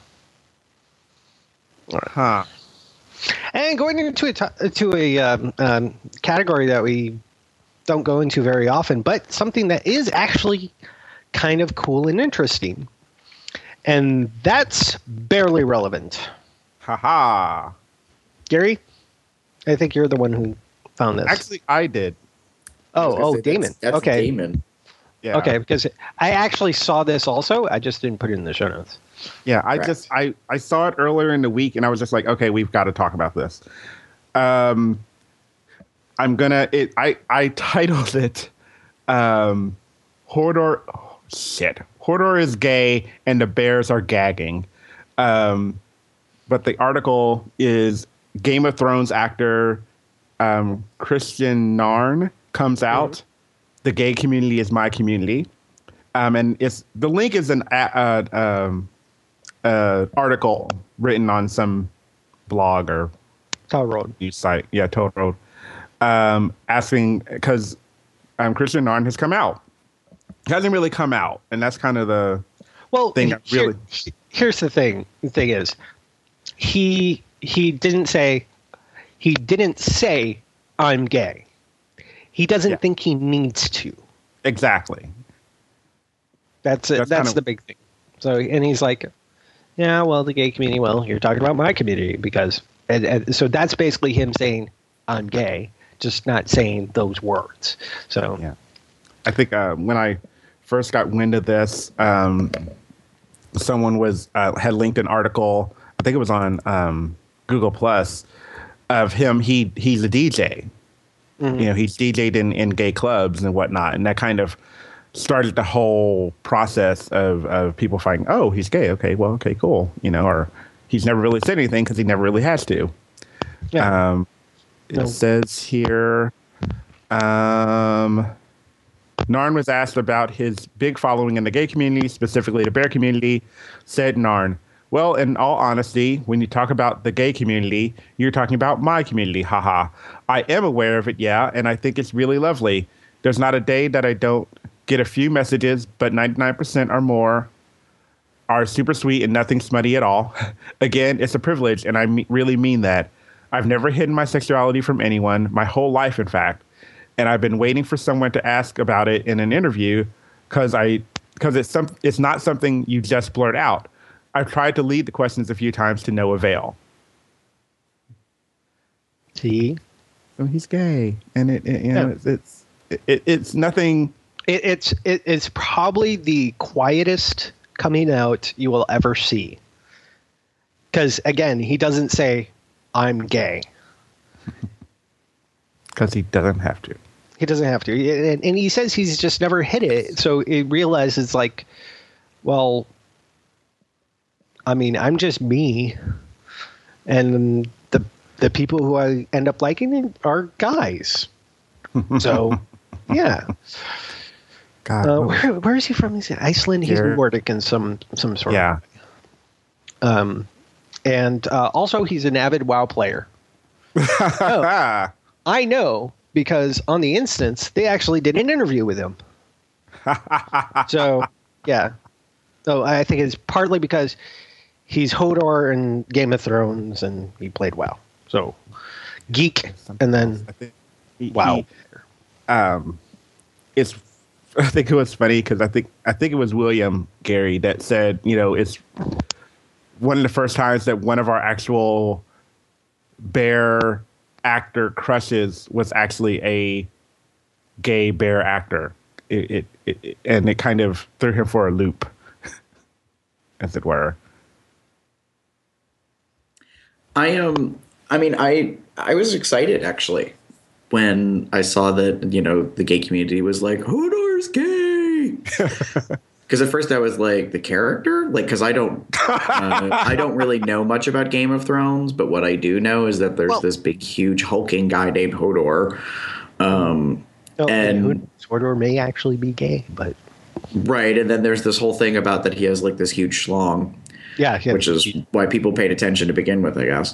S4: Huh.
S2: And going into a category that we don't go into very often, but something that is actually kind of cool and interesting. And that's barely relevant.
S4: Haha.
S2: Gary, I think you're the one who found this.
S4: Actually, I did.
S2: Damon.
S5: That's
S2: okay.
S5: Damon.
S4: Yeah.
S2: Okay, because I actually saw this also. I just didn't put it in the show notes.
S4: Yeah, I saw it earlier in the week, and I was just like, okay, we've got to talk about this. I titled it Hodor. Hodor is gay, and the bears are gagging. But the article is Game of Thrones actor Christian Narn comes out. Mm-hmm. The gay community is my community. And the link is an article written on some blog or
S2: Toll Road
S4: news site. Yeah, Toll Road. Asking because Christian Narn has come out. He hasn't really come out, and that's kind of the thing.
S2: Here's the thing. The thing is, he didn't say I'm gay. He doesn't think he needs to.
S4: Exactly.
S2: That's it. That's the big thing. So, and he's like, yeah, well, the gay community. Well, you're talking about my community because, and so that's basically him saying I'm gay, just not saying those words. So,
S4: yeah, I think when I first got wind of this, someone had linked an article. I think it was on Google Plus of him. He's a DJ. Mm-hmm. He's DJ'd in gay clubs and whatnot, and that kind of started the whole process of people finding, oh, he's gay. Okay, well, okay, cool. Or he's never really said anything because he never really has to. Yeah. It says here, no, Narn was asked about his big following in the gay community, specifically the bear community. Said Narn, well, in all honesty, when you talk about the gay community, you're talking about my community. Haha. I am aware of it, yeah, and I think it's really lovely. There's not a day that I don't get a few messages, but 99% or more are super sweet and nothing smutty at all. Again, it's a privilege, and I really mean that. I've never hidden my sexuality from anyone, my whole life, in fact. And I've been waiting for someone to ask about it in an interview because it's not something you just blurt out. I've tried to lead the questions a few times to no avail.
S2: See?
S4: So he's gay, and it's nothing.
S2: It's probably the quietest coming out you will ever see. Because again, he doesn't say, "I'm gay,"
S4: because he doesn't have to.
S2: He doesn't have to, and he says he's just never hit it. So he realizes, like, well, I mean, I'm just me, and the people who I end up liking are guys. So, yeah.
S4: God,
S2: where is he from? He's in Iceland. He's Nordic in some sort of way. And also he's an avid WoW player. Oh, I know, because on the instance they actually did an interview with him. So yeah. So I think it's partly because he's Hodor in Game of Thrones and he played WoW. So geek, and then WoW.
S4: I think it was funny because I think it was William Gary that said, it's one of the first times that one of our actual bear actor crushes was actually a gay bear actor. And it kind of threw him for a loop, as it were.
S5: I was excited actually when I saw that, the gay community was like, Hodor's gay. Because at first I was like, the character? Like, because I don't really know much about Game of Thrones, but what I do know is that there's this big, huge, hulking guy named Hodor. And
S2: Hodor may actually be gay, but... Right,
S5: and then there's this whole thing about that he has, like, this huge schlong. Yeah. Which is why people paid attention to begin with, I guess.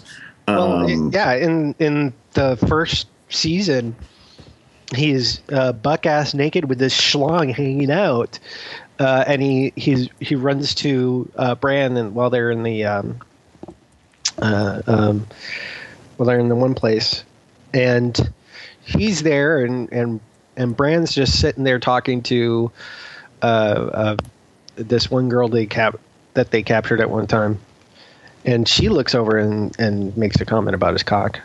S2: In the first season, he's buck-ass naked with this schlong hanging out. And he runs to Bran, and while they're in the one place, and he's there, and Bran's just sitting there talking to this one girl that they captured at one time, and she looks over and makes a comment about his cock.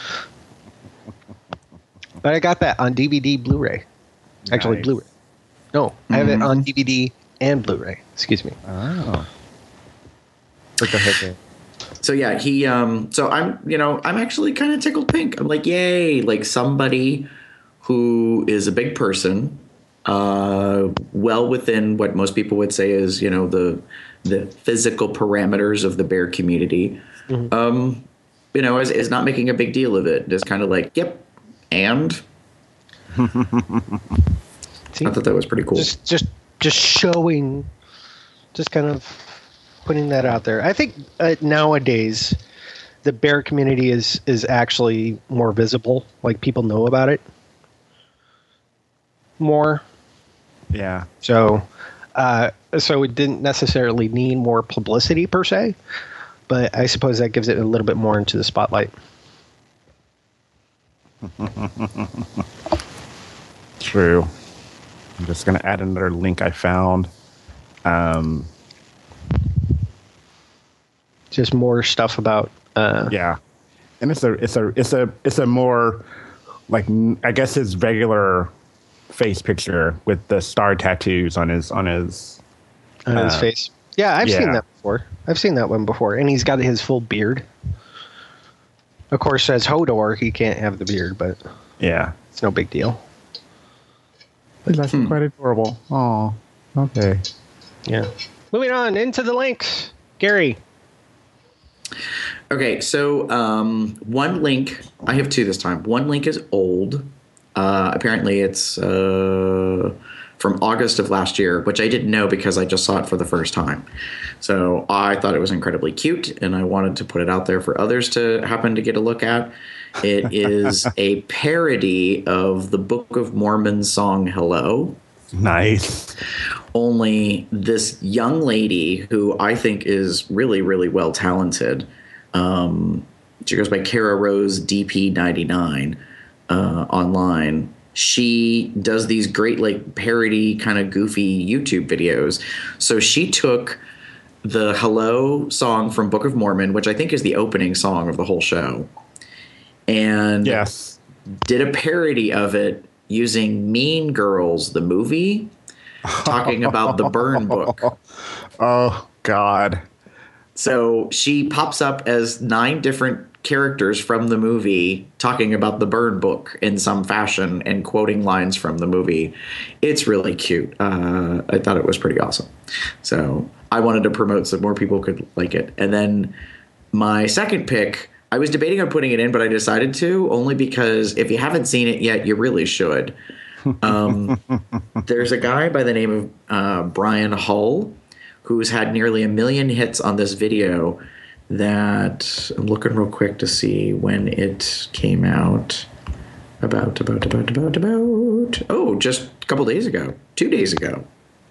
S2: But I got that on DVD, Blu-ray. Actually, nice. Blu-ray. No, I have it on DVD and Blu-ray. Excuse me.
S4: Oh.
S5: So yeah, he. So I'm actually kind of tickled pink. I'm like, yay! Like somebody who is a big person, well within what most people would say is the physical parameters of the bear community. Mm-hmm. Is not making a big deal of it. Just kind of like, yep, and. See, I thought that was pretty cool.
S2: Just showing, just kind of putting that out there. I think nowadays the bear community is actually more visible. Like, people know about it more.
S4: Yeah.
S2: So it didn't necessarily need more publicity per se, but I suppose that gives it a little bit more into the spotlight.
S4: True. I'm just going to add another link I found.
S2: Just more stuff about.
S4: Yeah, and it's a more like, I guess, his regular face picture with the star tattoos on his
S2: face. Yeah, I've seen that before. I've seen that one before, and he's got his full beard. Of course, as Hodor, he can't have the beard, but
S4: yeah,
S2: it's no big deal.
S4: That's quite adorable. Oh, okay.
S2: Yeah. Moving on into the links, Gary.
S5: Okay, so one link, I have two this time. One link is old. Apparently it's from August of last year, which I didn't know because I just saw it for the first time. So I thought it was incredibly cute, and I wanted to put it out there for others to happen to get a look at. It is a parody of the Book of Mormon song Hello.
S4: Nice.
S5: Only this young lady who I think is really, really well talented. She goes by Kara Rose DP99 online. She does these great like parody kind of goofy YouTube videos. So she took the Hello song from Book of Mormon, which I think is the opening song of the whole show, and did a parody of it using Mean Girls, the movie, talking about the burn book.
S4: Oh, God.
S5: So she pops up as 9 different characters from the movie talking about the burn book in some fashion and quoting lines from the movie. It's really cute. I thought it was pretty awesome. So I wanted to promote so more people could like it. And then my second pick, I was debating on putting it in, but I decided to, only because if you haven't seen it yet, you really should. There's a guy by the name of Brian Hull who's had nearly 1 million hits on this video that I'm looking real quick to see when it came out. About. Oh, just a couple days ago, 2 days ago.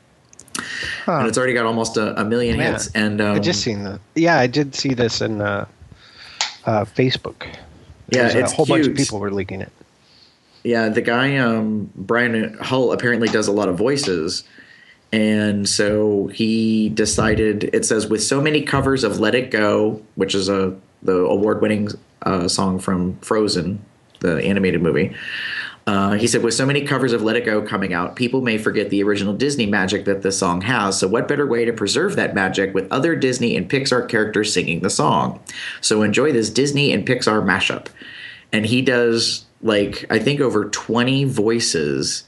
S5: And it's already got almost a million hits. And
S2: I just seen that. Yeah, I did see this in Facebook.
S5: Yeah,
S2: There's
S5: it's
S2: a whole
S5: cute.
S2: bunch of people were leaking it.
S5: Yeah, the guy Brian Hull apparently does a lot of voices. And so he decided, it says, with so many covers of Let It Go, which is the award-winning song from Frozen, the animated movie. He said, with so many covers of Let It Go coming out, people may forget the original Disney magic that the song has. So what better way to preserve that magic with other Disney and Pixar characters singing the song? So enjoy this Disney and Pixar mashup. And he does, like, I think over 20 voices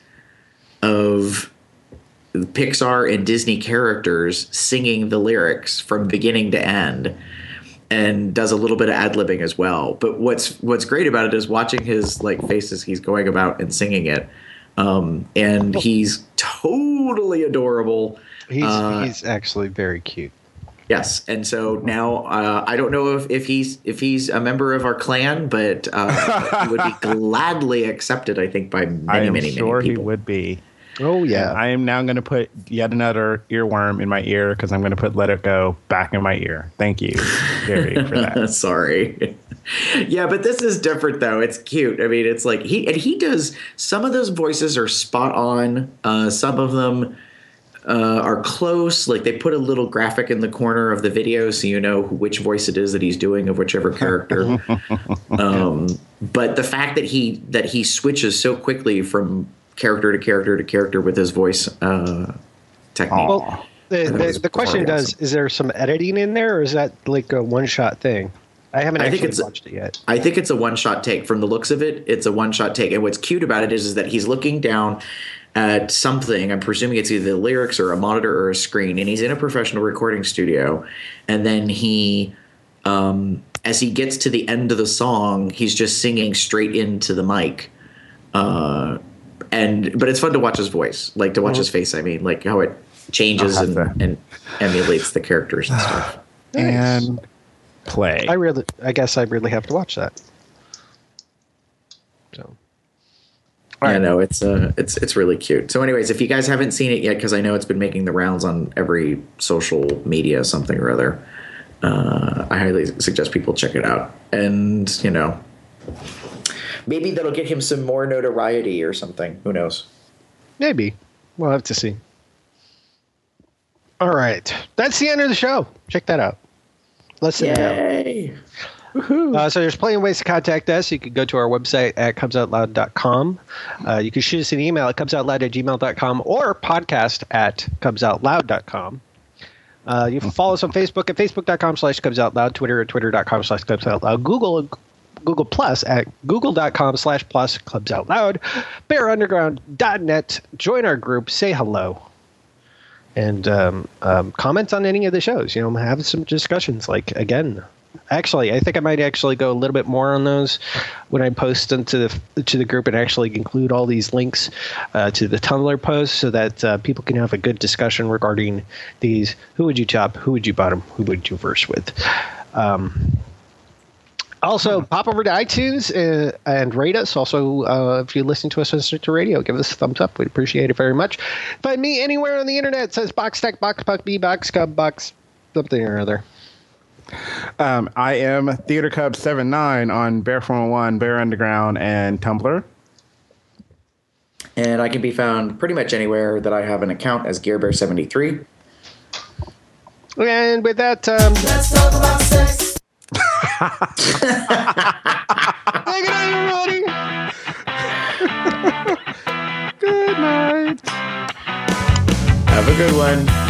S5: of Pixar and Disney characters singing the lyrics from beginning to end, and does a little bit of ad-libbing as well. But what's great about it is watching his like face as he's going about and singing it. And he's totally adorable.
S2: He's actually very cute.
S5: Yes, and so now I don't know if he's a member of our clan, but he would be gladly accepted, I think, by many people.
S4: He would be.
S2: Oh, yeah.
S4: And I am now going to put yet another earworm in my ear because I'm going to put Let It Go back in my ear. Thank you, Gary, for that.
S5: Sorry. Yeah, but this is different, though. It's cute. I mean, it's like he does – some of those voices are spot on. Some of them are close. Like they put a little graphic in the corner of the video so you know which voice it is that he's doing of whichever character. But the fact that he switches so quickly from – character to character to character with his voice technique.
S2: Well, the question is there some editing in there, or is that like a one-shot thing? I haven't actually watched it yet.
S5: I think it's a one-shot take. From the looks of it, it's a one-shot take. And what's cute about it is that he's looking down at something. I'm presuming it's either the lyrics or a monitor or a screen, and he's in a professional recording studio. And then he, as he gets to the end of the song, he's just singing straight into the mic. But it's fun to watch his voice, like to watch his face. I mean, like how it changes and emulates the characters and stuff.
S4: Nice. And play.
S2: I guess I really have to watch that. So,
S5: I know it's really cute. So, anyways, if you guys haven't seen it yet, because I know it's been making the rounds on every social media, something or other, I highly suggest people check it out. And maybe that'll get him some more notoriety or something. Who knows?
S2: Maybe. We'll have to see. All right. That's the end of the show. Check that out. Listen now. So there's plenty of ways to contact us. You can go to our website at cubsoutloud.com. You can shoot us an email at cubsoutloud@gmail.com or podcast at cubsoutloud.com. You can follow us on Facebook at facebook.com/cubsoutloud, Twitter at twitter.com/cubsoutloud, Google Plus at google.com/plus Clubs Out Loud, bearunderground.net. Join our group, say hello, and comment on any of the shows. Have some discussions. Like, again, Actually, I think I might actually go a little bit more on those when I post them to the group and actually include all these links to the Tumblr post so that people can have a good discussion regarding these. Who would you top? Who would you bottom? Who would you verse with? Also, pop over to iTunes and rate us. Also, if you listen to us on Stitcher Radio, give us a thumbs up. We'd appreciate it very much. Find me anywhere on the internet. It says Box Tech, Box Puck, B Box Cub, Box something or other.
S4: I am Theater Cub 79 on Bear 401, Bear Underground, and Tumblr.
S5: And I can be found pretty much anywhere that I have an account as GearBear73.
S2: And with that,
S6: Let's talk about sex.
S2: good night, everybody.
S4: Good night.
S5: Have a good one.